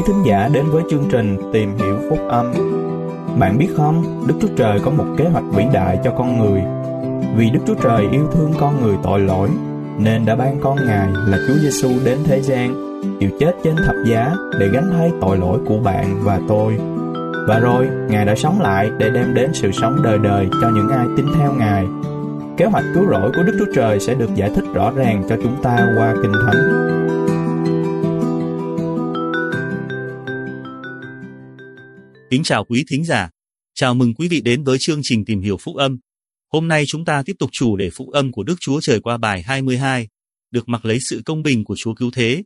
thính giả đến với chương trình Tìm Hiểu Phúc Âm. Bạn biết không, Đức Chúa Trời có một kế hoạch vĩ đại cho con người. Vì Đức Chúa Trời yêu thương con người tội lỗi, nên đã ban con Ngài là Chúa Giêsu đến thế gian, chịu chết trên thập giá để gánh thay tội lỗi của bạn và tôi. Và rồi, Ngài đã sống lại để đem đến sự sống đời đời cho những ai tin theo Ngài. Kế hoạch cứu rỗi của Đức Chúa Trời sẽ được giải thích rõ ràng cho chúng ta qua Kinh Thánh. Kính chào quý thính giả. Chào mừng quý vị đến với chương trình Tìm Hiểu Phúc Âm. Hôm nay chúng ta tiếp tục chủ đề Phúc Âm của Đức Chúa Trời qua bài 22, được mặc lấy sự công bình của Chúa Cứu Thế.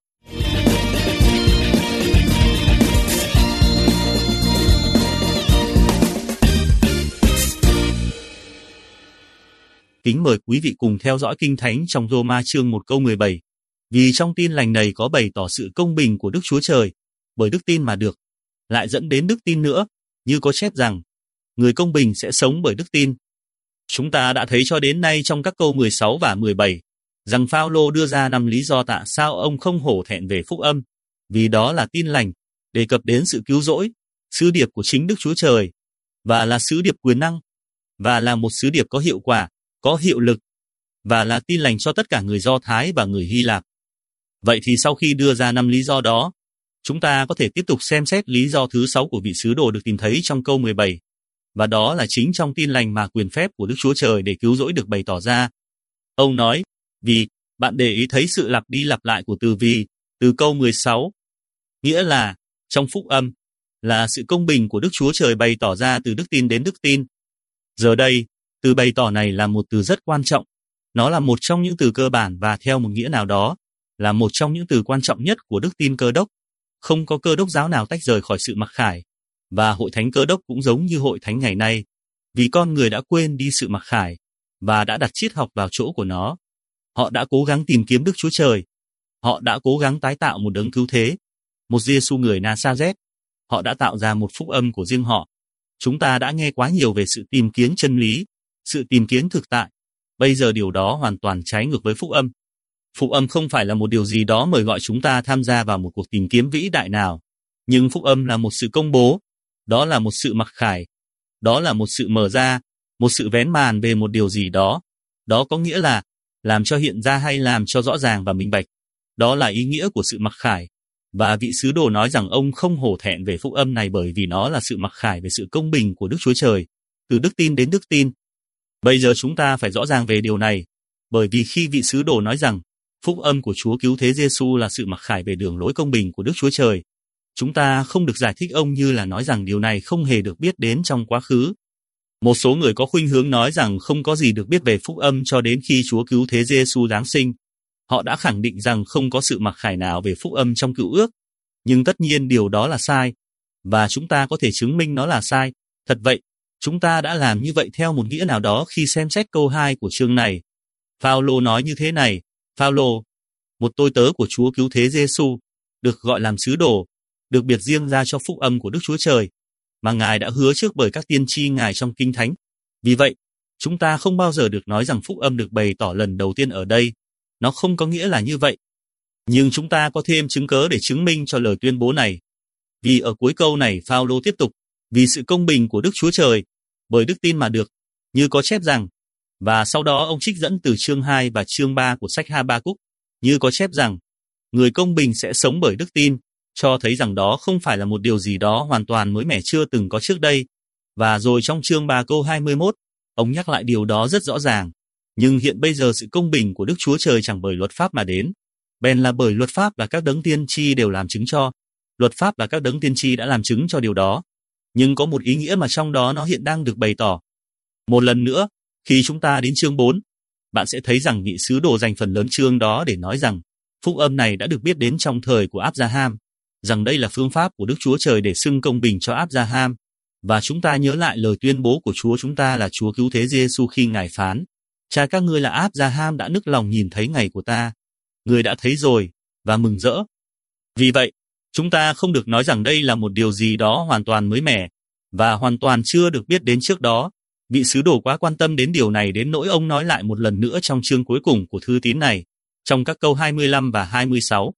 Kính mời quý vị cùng theo dõi Kinh Thánh trong Rô-ma chương 1 câu 17. Vì trong tin lành này có bày tỏ sự công bình của Đức Chúa Trời, bởi đức tin mà được, lại dẫn đến đức tin nữa, như có chép rằng, người công bình sẽ sống bởi đức tin. Chúng ta đã thấy cho đến nay trong các câu 16 và 17, rằng Phao-lô đưa ra 5 lý do tại sao ông không hổ thẹn về phúc âm, vì đó là tin lành, đề cập đến sự cứu rỗi, sứ điệp của chính Đức Chúa Trời, và là sứ điệp quyền năng, và là một sứ điệp có hiệu quả, có hiệu lực, và là tin lành cho tất cả người Do Thái và người Hy Lạp. Vậy thì sau khi đưa ra 5 lý do đó, chúng ta có thể tiếp tục xem xét lý do thứ 6 của vị sứ đồ được tìm thấy trong câu 17, và đó là chính trong tin lành mà quyền phép của Đức Chúa Trời để cứu rỗi được bày tỏ ra. Ông nói, vì, bạn để ý thấy sự lặp đi lặp lại của từ vì, từ câu 16, nghĩa là, trong phúc âm, là sự công bình của Đức Chúa Trời bày tỏ ra từ đức tin đến đức tin. Giờ đây, từ bày tỏ này là một từ rất quan trọng. Nó là một trong những từ cơ bản và theo một nghĩa nào đó, là một trong những từ quan trọng nhất của đức tin Cơ Đốc. Không có Cơ Đốc giáo nào tách rời khỏi sự mặc khải, và hội thánh Cơ Đốc cũng giống như hội thánh ngày nay, vì con người đã quên đi sự mặc khải, và đã đặt triết học vào chỗ của nó. Họ đã cố gắng tìm kiếm Đức Chúa Trời. Họ đã cố gắng tái tạo một đấng cứu thế, một Giêsu người Na-sa-rét. Họ đã tạo ra một phúc âm của riêng họ. Chúng ta đã nghe quá nhiều về sự tìm kiếm chân lý, sự tìm kiếm thực tại. Bây giờ điều đó hoàn toàn trái ngược với phúc âm. Phúc âm không phải là một điều gì đó mời gọi chúng ta tham gia vào một cuộc tìm kiếm vĩ đại nào. Nhưng phúc âm là một sự công bố, đó là một sự mặc khải, đó là một sự mở ra, một sự vén màn về một điều gì đó. Đó có nghĩa là làm cho hiện ra hay làm cho rõ ràng và minh bạch. Đó là ý nghĩa của sự mặc khải. Và vị sứ đồ nói rằng ông không hổ thẹn về phúc âm này bởi vì nó là sự mặc khải về sự công bình của Đức Chúa Trời, từ đức tin đến đức tin. Bây giờ chúng ta phải rõ ràng về điều này, bởi vì khi vị sứ đồ nói rằng phúc âm của Chúa Cứu Thế Giêsu là sự mặc khải về đường lối công bình của Đức Chúa Trời, chúng ta không được giải thích ông như là nói rằng điều này không hề được biết đến trong quá khứ. Một số người có khuynh hướng nói rằng không có gì được biết về phúc âm cho đến khi Chúa Cứu Thế Giêsu giáng sinh. Họ đã khẳng định rằng không có sự mặc khải nào về phúc âm trong Cựu Ước. Nhưng tất nhiên điều đó là sai, và chúng ta có thể chứng minh nó là sai. Thật vậy, chúng ta đã làm như vậy theo một nghĩa nào đó khi xem xét câu 2 của chương này. Phao-lô nói như thế này, Phao-lô, một tôi tớ của Chúa Cứu Thế Giêsu, được gọi làm sứ đồ, được biệt riêng ra cho phúc âm của Đức Chúa Trời, mà Ngài đã hứa trước bởi các tiên tri Ngài trong Kinh Thánh. Vì vậy, chúng ta không bao giờ được nói rằng phúc âm được bày tỏ lần đầu tiên ở đây. Nó không có nghĩa là như vậy. Nhưng chúng ta có thêm chứng cớ để chứng minh cho lời tuyên bố này. Vì ở cuối câu này Phao-lô tiếp tục, vì sự công bình của Đức Chúa Trời, bởi đức tin mà được, như có chép rằng, và sau đó ông trích dẫn từ chương 2 và chương 3 của sách Ha-ba-cúc, như có chép rằng, người công bình sẽ sống bởi đức tin, cho thấy rằng đó không phải là một điều gì đó hoàn toàn mới mẻ chưa từng có trước đây. Và rồi trong chương 3 câu 21, ông nhắc lại điều đó rất rõ ràng. Nhưng hiện bây giờ sự công bình của Đức Chúa Trời chẳng bởi luật pháp mà đến, bèn là bởi luật pháp và các đấng tiên tri đều làm chứng cho. Luật pháp và các đấng tiên tri đã làm chứng cho điều đó. Nhưng có một ý nghĩa mà trong đó nó hiện đang được bày tỏ. Một lần nữa, khi chúng ta đến chương 4, bạn sẽ thấy rằng vị sứ đồ dành phần lớn chương đó để nói rằng phúc âm này đã được biết đến trong thời của Áp-gia-ham, rằng đây là phương pháp của Đức Chúa Trời để xưng công bình cho Áp-gia-ham. Và chúng ta nhớ lại lời tuyên bố của Chúa chúng ta là Chúa Cứu Thế Giêsu khi Ngài phán, cha các ngươi là Áp-gia-ham đã nức lòng nhìn thấy ngày của ta. Người đã thấy rồi, và mừng rỡ. Vì vậy, chúng ta không được nói rằng đây là một điều gì đó hoàn toàn mới mẻ, và hoàn toàn chưa được biết đến trước đó. Vị sứ đồ quá quan tâm đến điều này đến nỗi ông nói lại một lần nữa trong chương cuối cùng của thư tín này, trong các câu 25 và 26.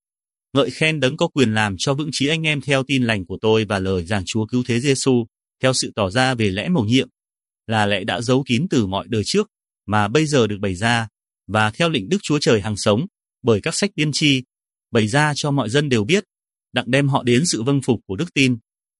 Ngợi khen Đấng có quyền làm cho vững chí anh em theo tin lành của tôi và lời giảng Chúa cứu thế Giêsu, theo sự tỏ ra về lẽ mầu nhiệm, là lẽ đã giấu kín từ mọi đời trước, mà bây giờ được bày ra, và theo lệnh Đức Chúa Trời hằng sống, bởi các sách tiên tri, bày ra cho mọi dân đều biết, đặng đem họ đến sự vâng phục của đức tin.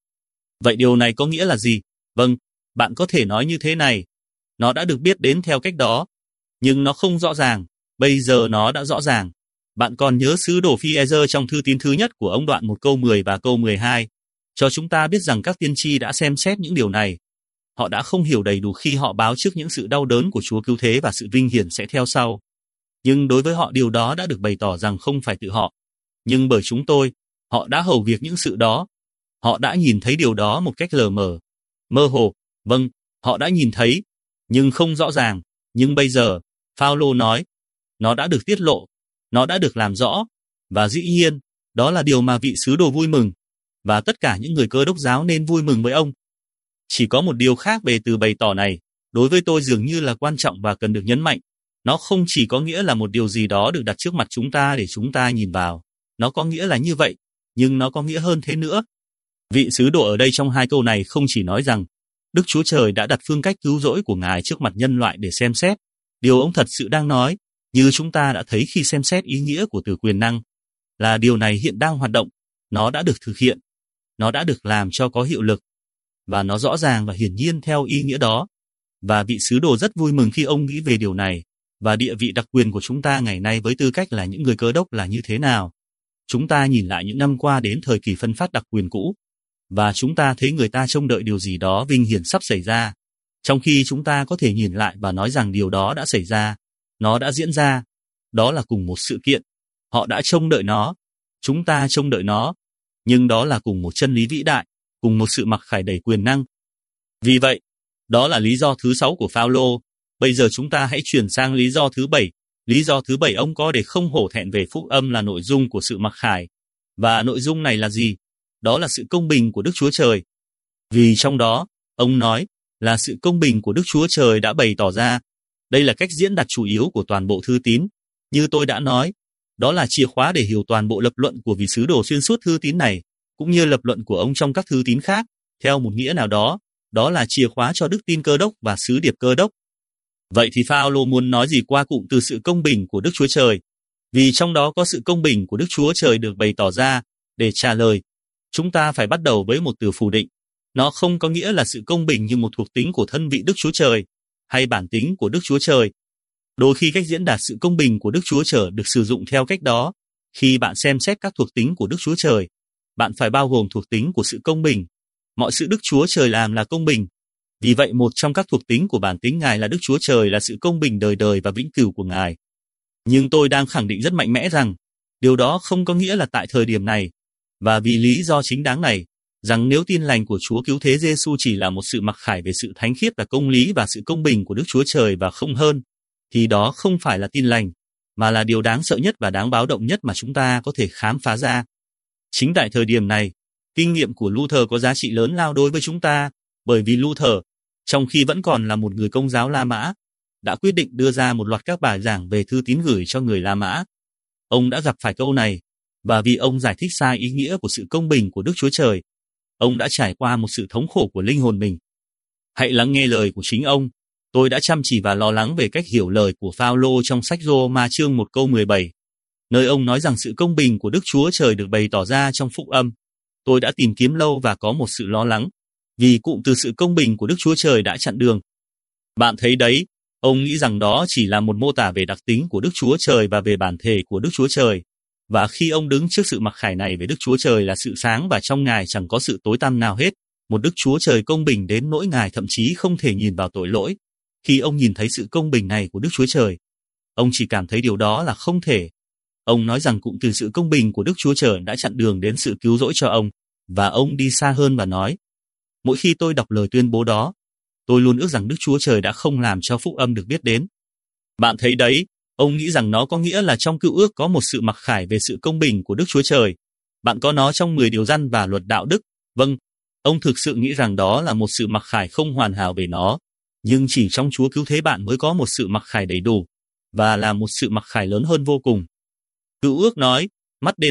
Vậy điều này có nghĩa là gì? Vâng, bạn có thể nói như thế này, nó đã được biết đến theo cách đó, nhưng nó không rõ ràng, bây giờ nó đã rõ ràng. Bạn còn nhớ sứ đồ Phi-e-rơ trong thư tín thứ nhất của ông đoạn 1 câu 10 và câu 12, cho chúng ta biết rằng các tiên tri đã xem xét những điều này. Họ đã không hiểu đầy đủ khi họ báo trước những sự đau đớn của Chúa cứu thế và sự vinh hiển sẽ theo sau. Nhưng đối với họ điều đó đã được bày tỏ rằng không phải tự họ, nhưng bởi chúng tôi, họ đã hầu việc những sự đó. Họ đã nhìn thấy điều đó một cách lờ mờ, mơ hồ. Vâng, họ đã nhìn thấy, nhưng không rõ ràng. Nhưng bây giờ, Phao-lô nói, nó đã được tiết lộ, nó đã được làm rõ, và dĩ nhiên, đó là điều mà vị sứ đồ vui mừng, và tất cả những người Cơ Đốc giáo nên vui mừng với ông. Chỉ có một điều khác về từ bày tỏ này, đối với tôi dường như là quan trọng và cần được nhấn mạnh. Nó không chỉ có nghĩa là một điều gì đó được đặt trước mặt chúng ta để chúng ta nhìn vào. Nó có nghĩa là như vậy, nhưng nó có nghĩa hơn thế nữa. Vị sứ đồ ở đây trong hai câu này không chỉ nói rằng Đức Chúa Trời đã đặt phương cách cứu rỗi của Ngài trước mặt nhân loại để xem xét. Điều ông thật sự đang nói, như chúng ta đã thấy khi xem xét ý nghĩa của từ quyền năng, là điều này hiện đang hoạt động, nó đã được thực hiện, nó đã được làm cho có hiệu lực, và nó rõ ràng và hiển nhiên theo ý nghĩa đó. Và vị sứ đồ rất vui mừng khi ông nghĩ về điều này, và địa vị đặc quyền của chúng ta ngày nay với tư cách là những người Cơ Đốc là như thế nào. Chúng ta nhìn lại những năm qua đến thời kỳ phân phát đặc quyền cũ, và chúng ta thấy người ta trông đợi điều gì đó vinh hiển sắp xảy ra, trong khi chúng ta có thể nhìn lại và nói rằng điều đó đã xảy ra, nó đã diễn ra, đó là cùng một sự kiện, họ đã trông đợi nó, chúng ta trông đợi nó, nhưng đó là cùng một chân lý vĩ đại, cùng một sự mặc khải đầy quyền năng. Vì vậy, đó là lý do thứ 6 của Phao-lô. Bây giờ chúng ta hãy chuyển sang lý do thứ 7. Lý do thứ 7 ông có để không hổ thẹn về phúc âm là nội dung của sự mặc khải. Và nội dung này là gì? Đó là sự công bình của Đức Chúa Trời. Vì trong đó, ông nói là sự công bình của Đức Chúa Trời đã bày tỏ ra. Đây là cách diễn đạt chủ yếu của toàn bộ thư tín. Như tôi đã nói, đó là chìa khóa để hiểu toàn bộ lập luận của vị sứ đồ xuyên suốt thư tín này, cũng như lập luận của ông trong các thư tín khác. Theo một nghĩa nào đó, đó là chìa khóa cho đức tin Cơ Đốc và sứ điệp Cơ Đốc. Vậy thì Phao-lô muốn nói gì qua cụm từ sự công bình của Đức Chúa Trời? Vì trong đó có sự công bình của Đức Chúa Trời được bày tỏ ra. Để trả lời, chúng ta phải bắt đầu với một từ phủ định. Nó không có nghĩa là sự công bình như một thuộc tính của thân vị Đức Chúa Trời, hay bản tính của Đức Chúa Trời. Đôi khi cách diễn đạt sự công bình của Đức Chúa Trời được sử dụng theo cách đó. Khi bạn xem xét các thuộc tính của Đức Chúa Trời, bạn phải bao gồm thuộc tính của sự công bình. Mọi sự Đức Chúa Trời làm là công bình. Vì vậy một trong các thuộc tính của bản tính Ngài là Đức Chúa Trời là sự công bình đời đời và vĩnh cửu của Ngài. Nhưng tôi đang khẳng định rất mạnh mẽ rằng, điều đó không có nghĩa là tại thời điểm này, và vì lý do chính đáng này, rằng nếu tin lành của Chúa cứu thế Giêsu chỉ là một sự mặc khải về sự thánh khiết và công lý và sự công bình của Đức Chúa Trời và không hơn, thì đó không phải là tin lành, mà là điều đáng sợ nhất và đáng báo động nhất mà chúng ta có thể khám phá ra. Chính tại thời điểm này, kinh nghiệm của Luther có giá trị lớn lao đối với chúng ta, bởi vì Luther, trong khi vẫn còn là một người Công giáo La Mã, đã quyết định đưa ra một loạt các bài giảng về thư tín gửi cho người La Mã. Ông đã gặp phải câu này, và vì ông giải thích sai ý nghĩa của sự công bình của Đức Chúa Trời, ông đã trải qua một sự thống khổ của linh hồn mình. Hãy lắng nghe lời của chính ông. Tôi đã chăm chỉ và lo lắng về cách hiểu lời của Phao-lô trong sách Rô-ma chương 1 câu 17, nơi ông nói rằng sự công bình của Đức Chúa Trời được bày tỏ ra trong phúc âm. Tôi đã tìm kiếm lâu và có một sự lo lắng, vì cụm từ sự công bình của Đức Chúa Trời đã chặn đường. Bạn thấy đấy, ông nghĩ rằng đó chỉ là một mô tả về đặc tính của Đức Chúa Trời và về bản thể của Đức Chúa Trời. Và khi ông đứng trước sự mặc khải này về Đức Chúa Trời là sự sáng và trong Ngài chẳng có sự tối tăm nào hết, một Đức Chúa Trời công bình đến nỗi Ngài thậm chí không thể nhìn vào tội lỗi. Khi ông nhìn thấy sự công bình này của Đức Chúa Trời, ông chỉ cảm thấy điều đó là không thể. Ông nói rằng cụm từ sự công bình của Đức Chúa Trời đã chặn đường đến sự cứu rỗi cho ông, và ông đi xa hơn và nói, mỗi khi tôi đọc lời tuyên bố đó, tôi luôn ước rằng Đức Chúa Trời đã không làm cho phúc âm được biết đến. Bạn thấy đấy, ông nghĩ rằng nó có nghĩa là trong cựu ước có một sự mặc khải về sự công bình của Đức Chúa Trời. Bạn có nó trong 10 điều răn và luật đạo đức. Vâng, ông thực sự nghĩ rằng đó là một sự mặc khải không hoàn hảo về nó, nhưng chỉ trong Chúa cứu thế bạn mới có một sự mặc khải đầy đủ, và là một sự mặc khải lớn hơn vô cùng. Cựu ước nói, mắt đền mắt,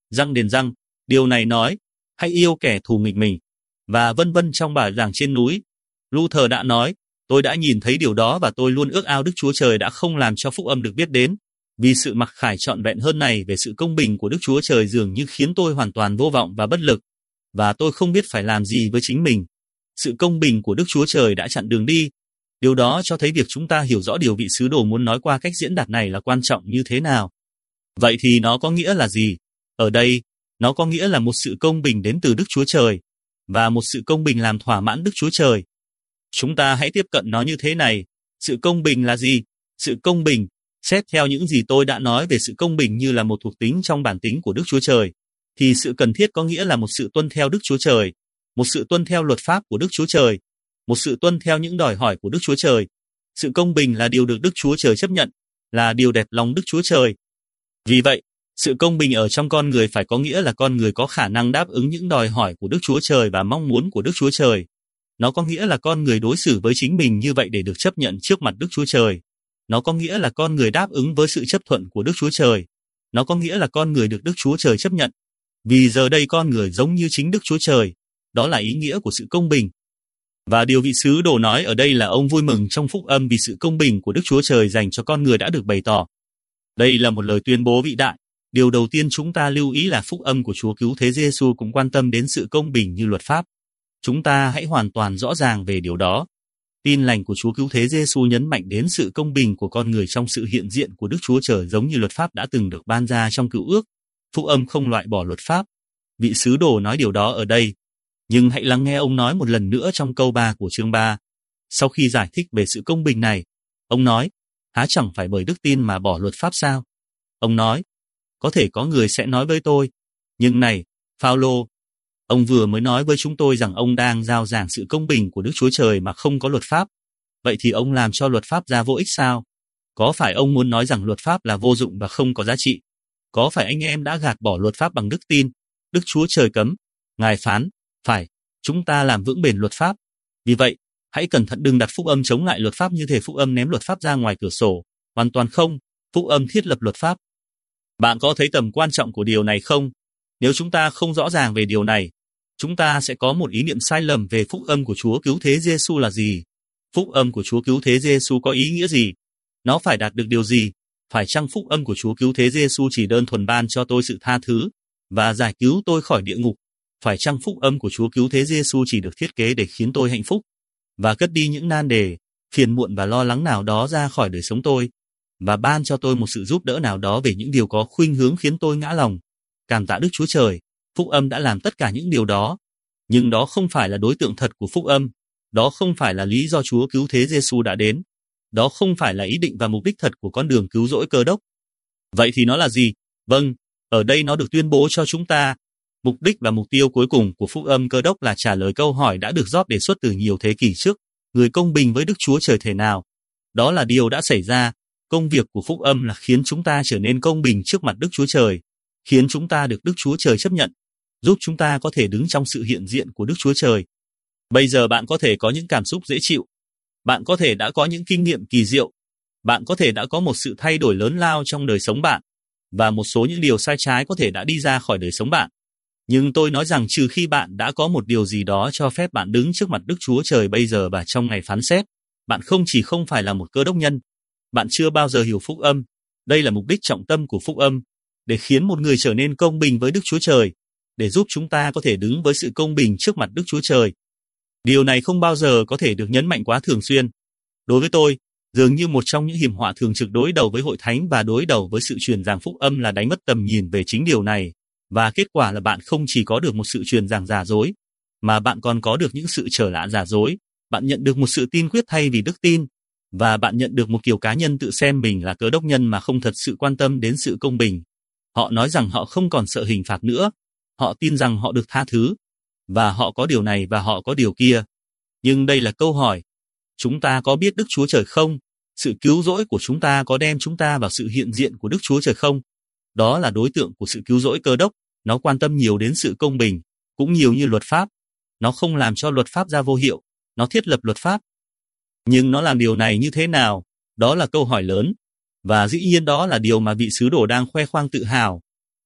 răng đền răng, điều này nói, hãy yêu kẻ thù nghịch mình, và vân vân trong bài giảng trên núi. Luther đã nói, tôi đã nhìn thấy điều đó và tôi luôn ước ao Đức Chúa Trời đã không làm cho phúc âm được biết đến, vì sự mặc khải trọn vẹn hơn này về sự công bình của Đức Chúa Trời dường như khiến tôi hoàn toàn vô vọng và bất lực, và tôi không biết phải làm gì với chính mình. Sự công bình của Đức Chúa Trời đã chặn đường đi. Điều đó cho thấy việc chúng ta hiểu rõ điều vị sứ đồ muốn nói qua cách diễn đạt này là quan trọng như thế nào. Vậy thì nó có nghĩa là gì? Ở đây, nó có nghĩa là một sự công bình đến từ Đức Chúa Trời, và một sự công bình làm thỏa mãn Đức Chúa Trời. Chúng ta hãy tiếp cận nó như thế này. Sự công bình là gì? Sự công bình, xét theo những gì tôi đã nói về sự công bình như là một thuộc tính trong bản tính của Đức Chúa Trời, thì sự cần thiết có nghĩa là một sự tuân theo Đức Chúa Trời, một sự tuân theo luật pháp của Đức Chúa Trời, một sự tuân theo những đòi hỏi của Đức Chúa Trời. Sự công bình là điều được Đức Chúa Trời chấp nhận, là điều đẹp lòng Đức Chúa Trời. Vì vậy, sự công bình ở trong con người phải có nghĩa là con người có khả năng đáp ứng những đòi hỏi của Đức Chúa Trời và mong muốn của Đức Chúa Trời. Nó có nghĩa là con người đối xử với chính mình như vậy để được chấp nhận trước mặt Đức Chúa Trời. Nó có nghĩa là con người đáp ứng với sự chấp thuận của Đức Chúa Trời. Nó có nghĩa là con người được Đức Chúa Trời chấp nhận. Vì giờ đây con người giống như chính Đức Chúa Trời. Đó là ý nghĩa của sự công bình. Và điều vị sứ đồ nói ở đây là ông vui mừng trong phúc âm vì sự công bình của Đức Chúa Trời dành cho con người đã được bày tỏ. Đây là một lời tuyên bố vĩ đại. Điều đầu tiên chúng ta lưu ý là phúc âm của Chúa Cứu Thế Giêsu cũng quan tâm đến sự công bình như luật pháp. Chúng ta hãy hoàn toàn rõ ràng về điều đó. Tin lành của Chúa Cứu Thế Giêsu nhấn mạnh đến sự công bình của con người trong sự hiện diện của Đức Chúa Trời giống như luật pháp đã từng được ban ra trong Cựu Ước. Phúc âm không loại bỏ luật pháp. Vị sứ đồ nói điều đó ở đây. Nhưng hãy lắng nghe ông nói một lần nữa trong câu 3 của chương 3. Sau khi giải thích về sự công bình này, ông nói, há chẳng phải bởi đức tin mà bỏ luật pháp sao? Ông nói, có thể có người sẽ nói với tôi, nhưng này, Phao-lô, ông vừa mới nói với chúng tôi rằng ông đang rao giảng sự công bình của Đức Chúa Trời mà không có luật pháp. Vậy thì ông làm cho luật pháp ra vô ích sao? Có phải ông muốn nói rằng luật pháp là vô dụng và không có giá trị? Có phải anh em đã gạt bỏ luật pháp bằng đức tin? Đức Chúa Trời cấm, Ngài phán, phải, chúng ta làm vững bền luật pháp. Vì vậy, hãy cẩn thận đừng đặt phúc âm chống lại luật pháp như thể phúc âm ném luật pháp ra ngoài cửa sổ. Hoàn toàn không, phúc âm thiết lập luật pháp. Bạn có thấy tầm quan trọng của điều này không? Nếu chúng ta không rõ ràng về điều này, chúng ta sẽ có một ý niệm sai lầm về phúc âm của Chúa Cứu Thế Giêsu là gì. Phúc âm của Chúa Cứu Thế Giêsu có ý nghĩa gì? Nó phải đạt được điều gì? Phải chăng phúc âm của Chúa Cứu Thế Giêsu chỉ đơn thuần ban cho tôi sự tha thứ và giải cứu tôi khỏi địa ngục? Phải chăng phúc âm của Chúa Cứu Thế Giêsu chỉ được thiết kế để khiến tôi hạnh phúc và cất đi những nan đề, phiền muộn và lo lắng nào đó ra khỏi đời sống tôi, và ban cho tôi một sự giúp đỡ nào đó về những điều có khuynh hướng khiến tôi ngã lòng? Cảm tạ Đức Chúa Trời, phúc âm đã làm tất cả những điều đó, nhưng đó không phải là đối tượng thật của phúc âm. Đó không phải là lý do Chúa Cứu Thế Giêsu đã đến. Đó không phải là ý định và mục đích thật của con đường cứu rỗi Cơ Đốc. Vậy thì nó là gì? Vâng, ở đây nó được tuyên bố cho chúng ta. Mục đích và mục tiêu cuối cùng của phúc âm Cơ Đốc là trả lời câu hỏi đã được Job đề xuất từ nhiều thế kỷ trước. Người công bình với Đức Chúa Trời thể nào? Đó là điều đã xảy ra. Công việc của phúc âm là khiến chúng ta trở nên công bình trước mặt Đức Chúa Trời, khiến chúng ta được Đức Chúa Trời chấp nhận, giúp chúng ta có thể đứng trong sự hiện diện của Đức Chúa Trời. Bây giờ bạn có thể có những cảm xúc dễ chịu. Bạn có thể đã có những kinh nghiệm kỳ diệu. Bạn có thể đã có một sự thay đổi lớn lao trong đời sống bạn, và một số những điều sai trái có thể đã đi ra khỏi đời sống bạn. Nhưng tôi nói rằng trừ khi bạn đã có một điều gì đó cho phép bạn đứng trước mặt Đức Chúa Trời bây giờ và trong ngày phán xét, bạn không phải là một cơ đốc nhân. Bạn chưa bao giờ hiểu phúc âm. Đây là mục đích trọng tâm của phúc âm, để khiến một người trở nên công bình với Đức Chúa Trời, để giúp chúng ta có thể đứng với sự công bình trước mặt Đức Chúa Trời. Điều này không bao giờ có thể được nhấn mạnh quá thường xuyên. Đối với tôi, dường như một trong những hiểm họa thường trực đối đầu với hội thánh và đối đầu với sự truyền giảng phúc âm là đánh mất tầm nhìn về chính điều này, và kết quả là bạn không chỉ có được một sự truyền giảng giả dối, mà bạn còn có được những sự trở lạ giả dối. Bạn nhận được một sự tin quyết thay vì đức tin, và bạn nhận được một kiểu cá nhân tự xem mình là cơ đốc nhân mà không thật sự quan tâm đến sự công bình. Họ nói rằng họ không còn sợ hình phạt nữa. Họ tin rằng họ được tha thứ, và họ có điều này và họ có điều kia. Nhưng đây là câu hỏi. Chúng ta có biết Đức Chúa Trời không? Sự cứu rỗi của chúng ta có đem chúng ta vào sự hiện diện của Đức Chúa Trời không? Đó là đối tượng của sự cứu rỗi Cơ Đốc. Nó quan tâm nhiều đến sự công bình, cũng nhiều như luật pháp. Nó không làm cho luật pháp ra vô hiệu. Nó thiết lập luật pháp. Nhưng nó làm điều này như thế nào? Đó là câu hỏi lớn. Và dĩ nhiên đó là điều mà vị sứ đồ đang khoe khoang tự hào.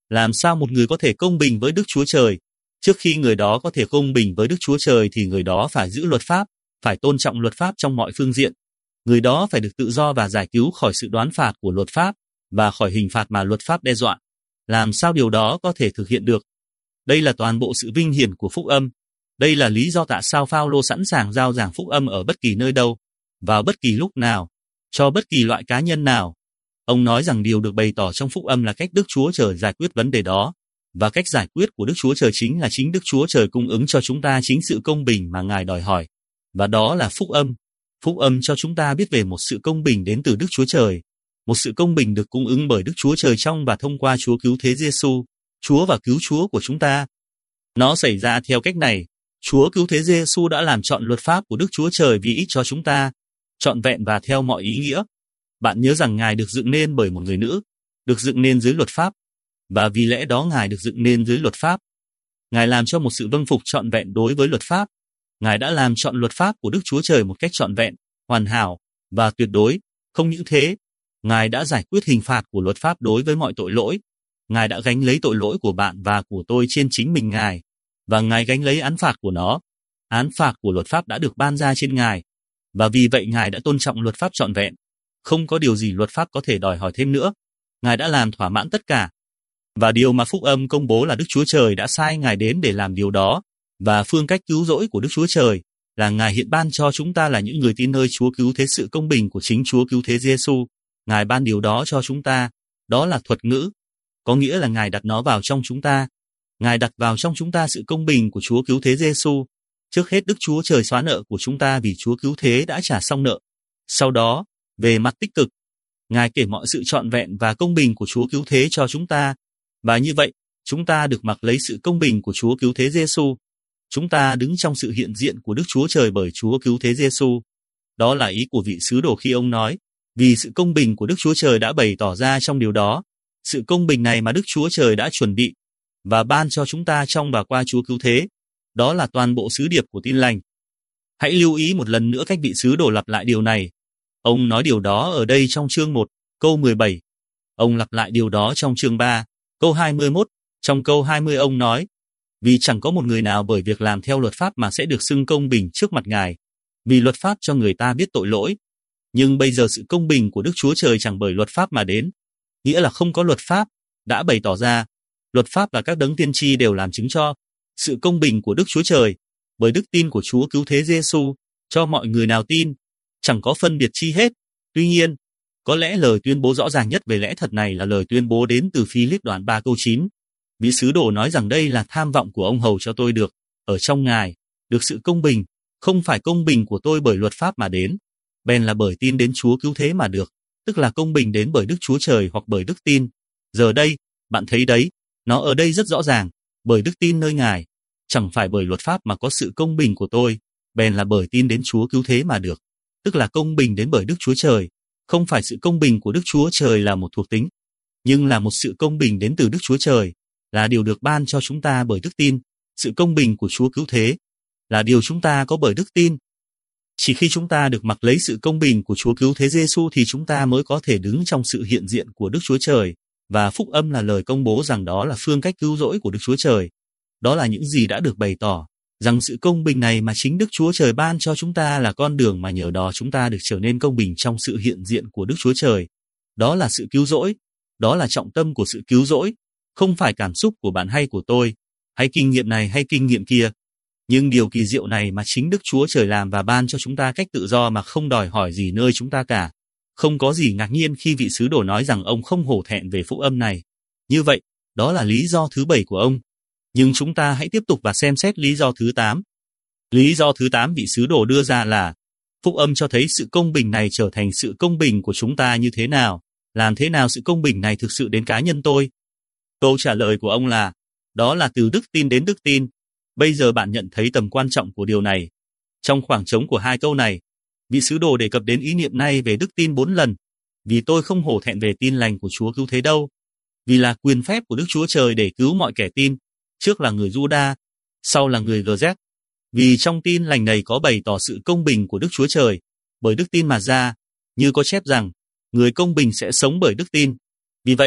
Làm sao một người có thể công bình với Đức Chúa Trời? Trước khi người đó có thể công bình với Đức Chúa Trời thì người đó phải giữ luật pháp, phải tôn trọng luật pháp trong mọi phương diện. Người đó phải được tự do và giải cứu khỏi sự đoán phạt của luật pháp và khỏi hình phạt mà luật pháp đe dọa. Làm sao điều đó có thể thực hiện được? Đây là toàn bộ sự vinh hiển của phúc âm. Đây là lý do tại sao Phao-lô sẵn sàng rao giảng phúc âm ở bất kỳ nơi đâu, vào bất kỳ lúc nào, cho bất kỳ loại cá nhân nào. Ông nói rằng điều được bày tỏ trong phúc âm là cách Đức Chúa Trời giải quyết vấn đề đó, và cách giải quyết của Đức Chúa Trời chính là chính Đức Chúa Trời cung ứng cho chúng ta chính sự công bình mà Ngài đòi hỏi. Và đó là phúc âm. Phúc âm cho chúng ta biết về một sự công bình đến từ Đức Chúa Trời. Một sự công bình được cung ứng bởi Đức Chúa Trời trong và thông qua Chúa cứu thế Giêsu, Chúa và cứu Chúa của chúng ta. Nó xảy ra theo cách này. Chúa cứu thế Giêsu đã làm trọn luật pháp của Đức Chúa Trời vì ích cho chúng ta, trọn vẹn và theo mọi ý nghĩa. Bạn nhớ rằng Ngài được dựng nên bởi một người nữ, được dựng nên dưới luật pháp, và vì lẽ đó Ngài được dựng nên dưới luật pháp. Ngài làm cho một sự vâng phục trọn vẹn đối với luật pháp. Ngài đã làm trọn luật pháp của Đức Chúa Trời một cách trọn vẹn, hoàn hảo và tuyệt đối. Không những thế, Ngài đã giải quyết hình phạt của luật pháp đối với mọi tội lỗi. Ngài đã gánh lấy tội lỗi của bạn và của tôi trên chính mình Ngài, và Ngài gánh lấy án phạt của nó. Án phạt của luật pháp đã được ban ra trên Ngài, và vì vậy Ngài đã tôn trọng luật pháp trọn vẹn. Không có điều gì luật pháp có thể đòi hỏi thêm nữa. Ngài đã làm thỏa mãn tất cả. Và điều mà phúc âm công bố là Đức Chúa Trời đã sai Ngài đến để làm điều đó, và phương cách cứu rỗi của Đức Chúa Trời là Ngài hiện ban cho chúng ta là những người tin nơi Chúa cứu thế sự công bình của chính Chúa cứu thế Giêsu. Ngài ban điều đó cho chúng ta, đó là thuật ngữ, có nghĩa là Ngài đặt nó vào trong chúng ta. Ngài đặt vào trong chúng ta sự công bình của Chúa cứu thế Giêsu. Trước hết Đức Chúa Trời xóa nợ của chúng ta vì Chúa cứu thế đã trả xong nợ. Sau đó, về mặt tích cực, Ngài kể mọi sự trọn vẹn và công bình của Chúa cứu thế cho chúng ta. Và như vậy, chúng ta được mặc lấy sự công bình của Chúa cứu thế Giêsu. Chúng ta đứng trong sự hiện diện của Đức Chúa Trời bởi Chúa cứu thế Giêsu. Đó là ý của vị sứ đồ khi ông nói, vì sự công bình của Đức Chúa Trời đã bày tỏ ra trong điều đó. Sự công bình này mà Đức Chúa Trời đã chuẩn bị và ban cho chúng ta trong và qua Chúa cứu thế. Đó là toàn bộ sứ điệp của tin lành. Hãy lưu ý một lần nữa cách vị sứ đồ lặp lại điều này. Ông nói điều đó ở đây trong chương 1, câu 17. Ông lặp lại điều đó trong chương 3, câu 21. Trong câu 20 ông nói, vì chẳng có một người nào bởi việc làm theo luật pháp mà sẽ được xưng công bình trước mặt Ngài, vì luật pháp cho người ta biết tội lỗi. Nhưng bây giờ sự công bình của Đức Chúa Trời chẳng bởi luật pháp mà đến, nghĩa là không có luật pháp, đã bày tỏ ra. Luật pháp và các đấng tiên tri đều làm chứng cho sự công bình của Đức Chúa Trời, bởi đức tin của Chúa cứu thế Giêsu cho mọi người nào tin, chẳng có phân biệt chi hết. Tuy nhiên, có lẽ lời tuyên bố rõ ràng nhất về lẽ thật này là lời tuyên bố đến từ Phi-líp đoạn 3 câu 9. Vị sứ đồ nói rằng đây là tham vọng của ông hầu cho tôi được, ở trong Ngài, được sự công bình, không phải công bình của tôi bởi luật pháp mà đến, bèn là bởi tin đến Chúa cứu thế mà được, tức là công bình đến bởi Đức Chúa Trời hoặc bởi đức tin. Giờ đây, bạn thấy đấy, nó ở đây rất rõ ràng, bởi đức tin nơi Ngài, chẳng phải bởi luật pháp mà có sự công bình của tôi, bèn là bởi tin đến Chúa cứu thế mà được, tức là công bình đến bởi Đức Chúa Trời. Không phải sự công bình của Đức Chúa Trời là một thuộc tính, nhưng là một sự công bình đến từ Đức Chúa Trời, là điều được ban cho chúng ta bởi đức tin. Sự công bình của Chúa cứu thế là điều chúng ta có bởi đức tin. Chỉ khi chúng ta được mặc lấy sự công bình của Chúa cứu thế Giêsu thì chúng ta mới có thể đứng trong sự hiện diện của Đức Chúa Trời, và phúc âm là lời công bố rằng đó là phương cách cứu rỗi của Đức Chúa Trời. Đó là những gì đã được bày tỏ, rằng sự công bình này mà chính Đức Chúa Trời ban cho chúng ta là con đường mà nhờ đó chúng ta được trở nên công bình trong sự hiện diện của Đức Chúa Trời. Đó là sự cứu rỗi, đó là trọng tâm của sự cứu rỗi, không phải cảm xúc của bạn hay của tôi, hay kinh nghiệm này hay kinh nghiệm kia. Nhưng điều kỳ diệu này mà chính Đức Chúa Trời làm và ban cho chúng ta cách tự do mà không đòi hỏi gì nơi chúng ta cả. Không có gì ngạc nhiên khi vị sứ đồ nói rằng ông không hổ thẹn về phúc âm này. Như vậy, đó là lý do thứ 7 của ông. Nhưng chúng ta hãy tiếp tục và xem xét lý do thứ 8. Lý do thứ 8 vị sứ đồ đưa ra là phúc âm cho thấy sự công bình này trở thành sự công bình của chúng ta như thế nào. Làm thế nào sự công bình này thực sự đến cá nhân tôi? Câu trả lời của ông là, đó là từ đức tin đến đức tin. Bây giờ bạn nhận thấy tầm quan trọng của điều này. Trong khoảng trống của hai câu này, vị sứ đồ đề cập đến ý niệm này về đức tin 4 lần. Vì tôi không hổ thẹn về tin lành của Chúa cứu thế đâu. Vì là quyền phép của Đức Chúa Trời để cứu mọi kẻ tin, trước là người Juda, sau là người GZ. Vì trong tin lành này có bày tỏ sự công bình của Đức Chúa Trời, bởi đức tin mà ra, như có chép rằng, người công bình sẽ sống bởi đức tin. Vì vậy,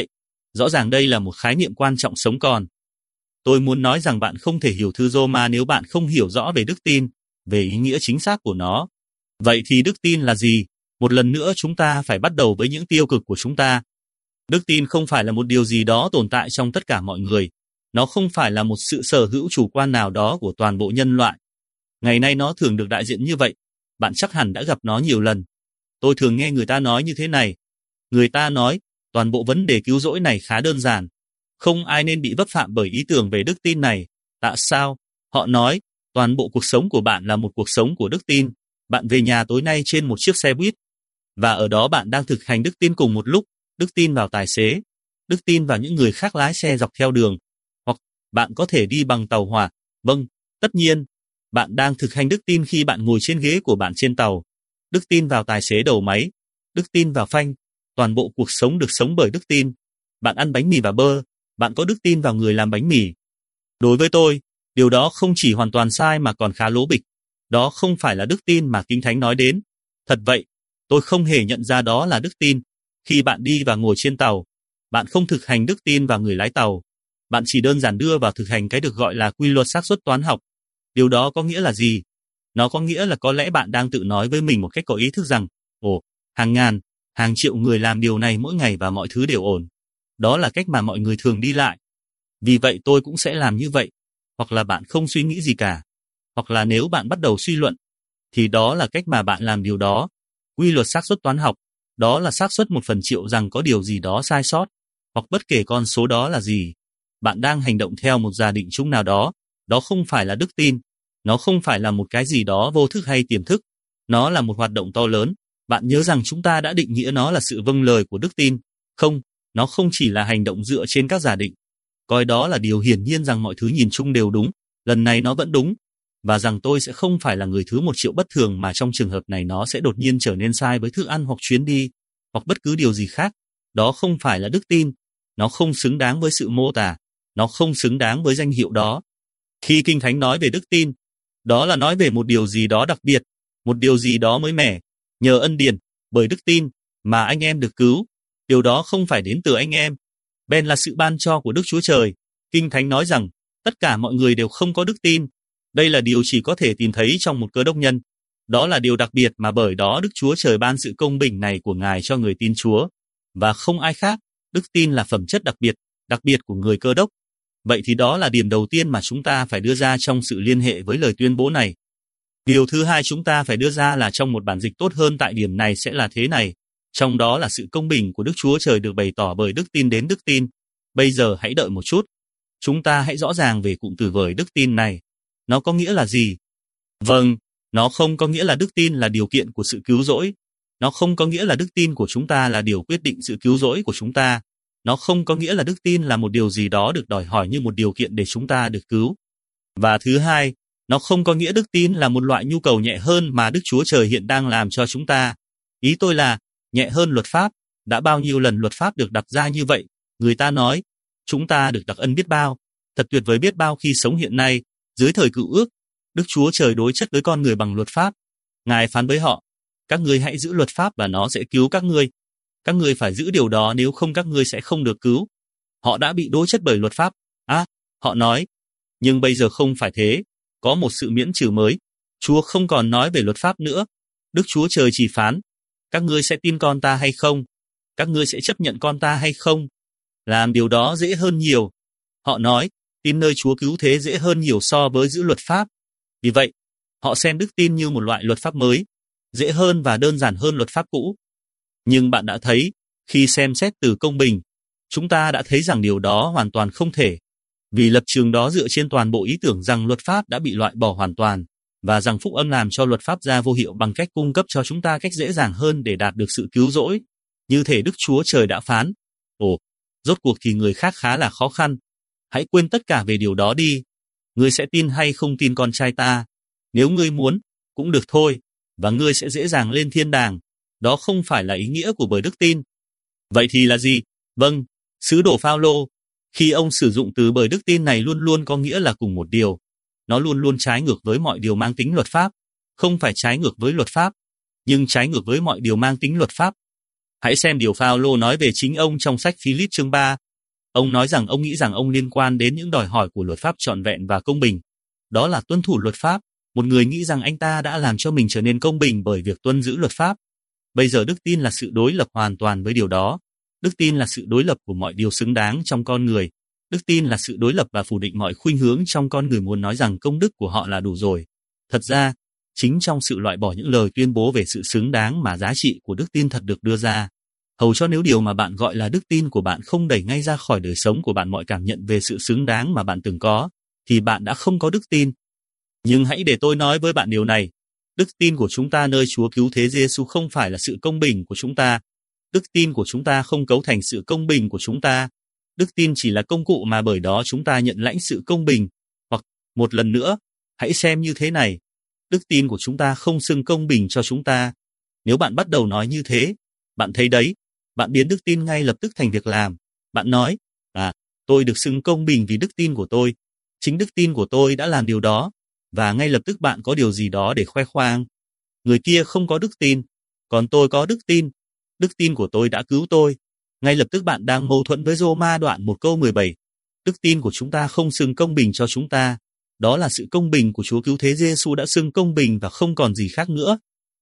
Rõ ràng đây là một khái niệm quan trọng sống còn. Tôi muốn nói rằng bạn không thể hiểu thư Roma nếu bạn không hiểu rõ về đức tin, về ý nghĩa chính xác của nó. Vậy thì đức tin là gì? Một lần nữa chúng ta phải bắt đầu với những tiêu cực của chúng ta. Đức tin không phải là một điều gì đó tồn tại trong tất cả mọi người. Nó không phải là một sự sở hữu chủ quan nào đó của toàn bộ nhân loại. Ngày nay nó thường được đại diện như vậy. Bạn chắc hẳn đã gặp nó nhiều lần. Tôi thường nghe người ta nói như thế này. Người ta nói, toàn bộ vấn đề cứu rỗi này khá đơn giản. Không ai nên bị vấp phạm bởi ý tưởng về đức tin này. Tại sao? Họ nói, toàn bộ cuộc sống của bạn là một cuộc sống của đức tin. Bạn về nhà tối nay trên một chiếc xe buýt. Và ở đó bạn đang thực hành đức tin cùng một lúc. Đức tin vào tài xế. Đức tin vào những người khác lái xe dọc theo đường. Hoặc bạn có thể đi bằng tàu hỏa. Vâng, tất nhiên. Bạn đang thực hành đức tin khi bạn ngồi trên ghế của bạn trên tàu. Đức tin vào tài xế đầu máy. Đức tin vào phanh. Toàn bộ cuộc sống được sống bởi đức tin. Bạn ăn bánh mì và bơ. Bạn có đức tin vào người làm bánh mì. Đối với tôi, điều đó không chỉ hoàn toàn sai mà còn khá lố bịch. Đó không phải là đức tin mà Kinh Thánh nói đến. Thật vậy, tôi không hề nhận ra đó là đức tin. Khi bạn đi và ngồi trên tàu, bạn không thực hành đức tin vào người lái tàu. Bạn chỉ đơn giản đưa vào thực hành cái được gọi là quy luật xác suất toán học. Điều đó có nghĩa là gì? Nó có nghĩa là có lẽ bạn đang tự nói với mình một cách có ý thức rằng, hàng ngàn, hàng triệu người làm điều này mỗi ngày và mọi thứ đều ổn. Đó là cách mà mọi người thường đi lại. Vì vậy tôi cũng sẽ làm như vậy. Hoặc là bạn không suy nghĩ gì cả. Hoặc là nếu bạn bắt đầu suy luận, thì đó là cách mà bạn làm điều đó. Quy luật xác suất toán học, đó là xác suất 1/1000 rằng có điều gì đó sai sót, hoặc bất kể con số đó là gì. Bạn đang hành động theo một giả định chung nào đó. Đó không phải là đức tin. Nó không phải là một cái gì đó vô thức hay tiềm thức. Nó là một hoạt động to lớn. Bạn nhớ rằng chúng ta đã định nghĩa nó là sự vâng lời của đức tin. Không, nó không chỉ là hành động dựa trên các giả định. Coi đó là điều hiển nhiên rằng mọi thứ nhìn chung đều đúng. Lần này nó vẫn đúng. Và rằng tôi sẽ không phải là người thứ 1.000.000 bất thường mà trong trường hợp này nó sẽ đột nhiên trở nên sai với thức ăn hoặc chuyến đi, hoặc bất cứ điều gì khác. Đó không phải là đức tin. Nó không xứng đáng với sự mô tả. Nó không xứng đáng với danh hiệu đó. Khi Kinh Thánh nói về đức tin, đó là nói về một điều gì đó đặc biệt, một điều gì đó mới mẻ. Nhờ ân điển, bởi đức tin, mà anh em được cứu. Điều đó không phải đến từ anh em. Bèn là sự ban cho của Đức Chúa Trời. Kinh Thánh nói rằng, tất cả mọi người đều không có đức tin. Đây là điều chỉ có thể tìm thấy trong một cơ đốc nhân. Đó là điều đặc biệt mà bởi đó Đức Chúa Trời ban sự công bình này của Ngài cho người tin Chúa. Và không ai khác, đức tin là phẩm chất đặc biệt của người Cơ Đốc. Vậy thì đó là điểm đầu tiên mà chúng ta phải đưa ra trong sự liên hệ với lời tuyên bố này. Điều thứ hai chúng ta phải đưa ra là trong một bản dịch tốt hơn tại điểm này sẽ là thế này. Trong đó là sự công bình của Đức Chúa Trời được bày tỏ bởi đức tin đến đức tin. Bây giờ hãy đợi một chút. Chúng ta hãy rõ ràng về cụm từ bởi đức tin này. Nó có nghĩa là gì? Vâng, nó không có nghĩa là đức tin là điều kiện của sự cứu rỗi. Nó không có nghĩa là đức tin của chúng ta là điều quyết định sự cứu rỗi của chúng ta. Nó không có nghĩa là đức tin là một điều gì đó được đòi hỏi như một điều kiện để chúng ta được cứu. Và thứ hai, nó không có nghĩa đức tin là một loại nhu cầu nhẹ hơn mà Đức Chúa Trời hiện đang làm cho chúng ta. Ý tôi là, nhẹ hơn luật pháp. Đã bao nhiêu lần luật pháp được đặt ra như vậy? Người ta nói, chúng ta được đặc ân biết bao. Thật tuyệt vời biết bao khi sống hiện nay, dưới thời Cựu Ước. Đức Chúa Trời đối chất với con người bằng luật pháp. Ngài phán với họ, các ngươi hãy giữ luật pháp và nó sẽ cứu các ngươi. Các ngươi phải giữ điều đó nếu không các ngươi sẽ không được cứu. Họ đã bị đối chất bởi luật pháp. Họ nói, nhưng bây giờ không phải thế. Có một sự miễn trừ mới. Chúa không còn nói về luật pháp nữa. Đức Chúa Trời chỉ phán, các ngươi sẽ tin con ta hay không? Các ngươi sẽ chấp nhận con ta hay không? Làm điều đó dễ hơn nhiều. Họ nói, tin nơi Chúa cứu thế dễ hơn nhiều so với giữ luật pháp. Vì vậy, họ xem đức tin như một loại luật pháp mới, dễ hơn và đơn giản hơn luật pháp cũ. Nhưng bạn đã thấy, khi xem xét từ công bình, chúng ta đã thấy rằng điều đó hoàn toàn không thể. Vì lập trường đó dựa trên toàn bộ ý tưởng rằng luật pháp đã bị loại bỏ hoàn toàn, và rằng phúc âm làm cho luật pháp ra vô hiệu bằng cách cung cấp cho chúng ta cách dễ dàng hơn để đạt được sự cứu rỗi. Như thể Đức Chúa Trời đã phán, rốt cuộc thì người khác khá là khó khăn. Hãy quên tất cả về điều đó đi. Ngươi sẽ tin hay không tin con trai ta? Nếu ngươi muốn, cũng được thôi, và ngươi sẽ dễ dàng lên thiên đàng. Đó không phải là ý nghĩa của bởi đức tin. Vậy thì là gì? Vâng, sứ đồ Phao-lô, khi ông sử dụng từ bởi đức tin này luôn luôn có nghĩa là cùng một điều. Nó luôn luôn trái ngược với mọi điều mang tính luật pháp. Không phải trái ngược với luật pháp, nhưng trái ngược với mọi điều mang tính luật pháp. Hãy xem điều Phao-lô nói về chính ông trong sách Philip chương 3, Ông nói rằng ông nghĩ rằng ông liên quan đến những đòi hỏi của luật pháp trọn vẹn và công bình. Đó là tuân thủ luật pháp. Một người nghĩ rằng anh ta đã làm cho mình trở nên công bình bởi việc tuân giữ luật pháp. Bây giờ đức tin là sự đối lập hoàn toàn với điều đó. Đức tin là sự đối lập của mọi điều xứng đáng trong con người. Đức tin là sự đối lập và phủ định mọi khuynh hướng trong con người muốn nói rằng công đức của họ là đủ rồi. Thật ra, chính trong sự loại bỏ những lời tuyên bố về sự xứng đáng mà giá trị của đức tin thật được đưa ra. Hầu cho nếu điều mà bạn gọi là đức tin của bạn không đẩy ngay ra khỏi đời sống của bạn mọi cảm nhận về sự xứng đáng mà bạn từng có, thì bạn đã không có đức tin. Nhưng hãy để tôi nói với bạn điều này. Đức tin của chúng ta nơi Chúa Cứu Thế Giêsu không phải là sự công bình của chúng ta. Đức tin của chúng ta không cấu thành sự công bình của chúng ta. Đức tin chỉ là công cụ mà bởi đó chúng ta nhận lãnh sự công bình. Hoặc, một lần nữa, hãy xem như thế này. Đức tin của chúng ta không xưng công bình cho chúng ta. Nếu bạn bắt đầu nói như thế, bạn thấy đấy, bạn biến đức tin ngay lập tức thành việc làm. Bạn nói, tôi được xưng công bình vì đức tin của tôi. Chính đức tin của tôi đã làm điều đó. Và ngay lập tức bạn có điều gì đó để khoe khoang. Người kia không có đức tin, còn tôi có đức tin. Đức tin của tôi đã cứu tôi. Ngay lập tức bạn đang mâu thuẫn với Roma đoạn 1 câu 17. Đức tin của chúng ta không xưng công bình cho chúng ta. Đó là sự công bình của Chúa Cứu Thế Giêsu đã xưng công bình và không còn gì khác nữa.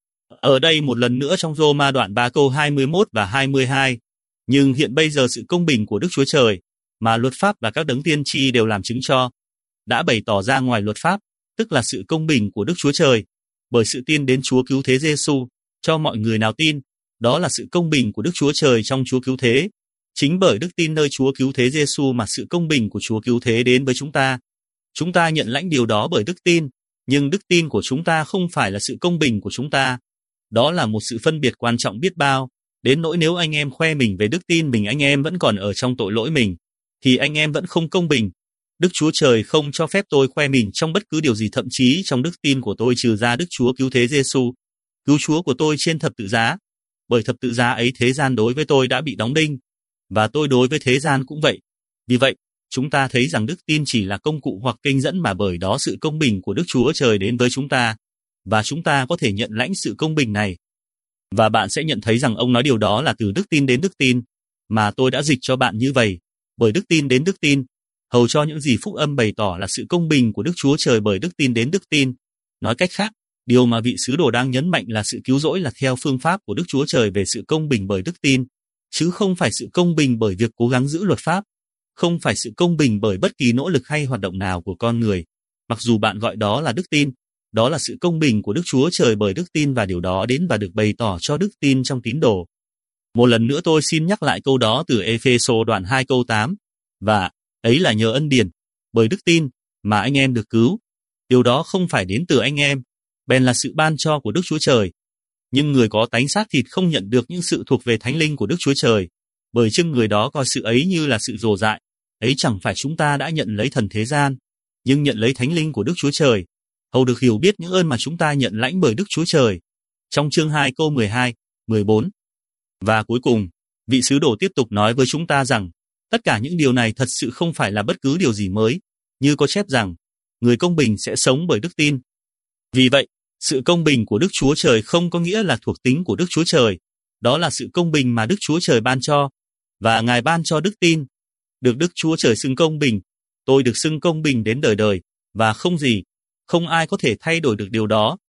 Ở đây một lần nữa trong Roma đoạn 3 câu 21 và 22. Nhưng hiện bây giờ sự công bình của Đức Chúa Trời, mà luật pháp và các đấng tiên tri đều làm chứng cho, đã bày tỏ ra ngoài luật pháp, tức là sự công bình của Đức Chúa Trời, bởi sự tin đến Chúa Cứu Thế Giêsu, cho mọi người nào tin, đó là sự công bình của Đức Chúa Trời trong Chúa Cứu Thế. Chính bởi đức tin nơi Chúa Cứu Thế Giêsu mà sự công bình của Chúa Cứu Thế đến với chúng ta. Chúng ta nhận lãnh điều đó bởi đức tin, nhưng đức tin của chúng ta không phải là sự công bình của chúng ta. Đó là một sự phân biệt quan trọng biết bao, đến nỗi nếu anh em khoe mình về đức tin mình anh em vẫn còn ở trong tội lỗi mình, thì anh em vẫn không công bình. Đức Chúa Trời không cho phép tôi khoe mình trong bất cứ điều gì, thậm chí trong đức tin của tôi trừ ra Đức Chúa Cứu Thế Giêsu, cứu Chúa của tôi trên thập tự giá. Bởi thập tự giá ấy thế gian đối với tôi đã bị đóng đinh, và tôi đối với thế gian cũng vậy. Vì vậy, chúng ta thấy rằng đức tin chỉ là công cụ hoặc kênh dẫn mà bởi đó sự công bình của Đức Chúa Trời đến với chúng ta, và chúng ta có thể nhận lãnh sự công bình này. Và bạn sẽ nhận thấy rằng ông nói điều đó là từ đức tin đến đức tin, mà tôi đã dịch cho bạn như vậy, bởi đức tin đến đức tin, hầu cho những gì phúc âm bày tỏ là sự công bình của Đức Chúa Trời bởi đức tin đến đức tin. Nói cách khác, điều mà vị sứ đồ đang nhấn mạnh là sự cứu rỗi là theo phương pháp của Đức Chúa Trời về sự công bình bởi đức tin, chứ không phải sự công bình bởi việc cố gắng giữ luật pháp, không phải sự công bình bởi bất kỳ nỗ lực hay hoạt động nào của con người. Mặc dù bạn gọi đó là đức tin, đó là sự công bình của Đức Chúa Trời bởi đức tin và điều đó đến và được bày tỏ cho đức tin trong tín đồ. Một lần nữa tôi xin nhắc lại câu đó từ Ê-phê-sô đoạn 2 câu 8, và ấy là nhờ ân điển, bởi đức tin, mà anh em được cứu. Điều đó không phải đến từ anh em, bèn là sự ban cho của Đức Chúa Trời. Nhưng người có tánh xác thịt không nhận được những sự thuộc về Thánh Linh của Đức Chúa Trời, bởi chưng người đó coi sự ấy như là sự rồ dại. Ấy chẳng phải chúng ta đã nhận lấy thần thế gian, nhưng nhận lấy Thánh Linh của Đức Chúa Trời, hầu được hiểu biết những ơn mà chúng ta nhận lãnh bởi Đức Chúa Trời. Trong chương 2 câu 12, 14. Và cuối cùng, vị sứ đồ tiếp tục nói với chúng ta rằng, tất cả những điều này thật sự không phải là bất cứ điều gì mới, như có chép rằng, người công bình sẽ sống bởi đức tin. Vì vậy, sự công bình của Đức Chúa Trời không có nghĩa là thuộc tính của Đức Chúa Trời, đó là sự công bình mà Đức Chúa Trời ban cho, và Ngài ban cho đức tin. Được Đức Chúa Trời xưng công bình, tôi được xưng công bình đến đời đời, và không ai có thể thay đổi được điều đó.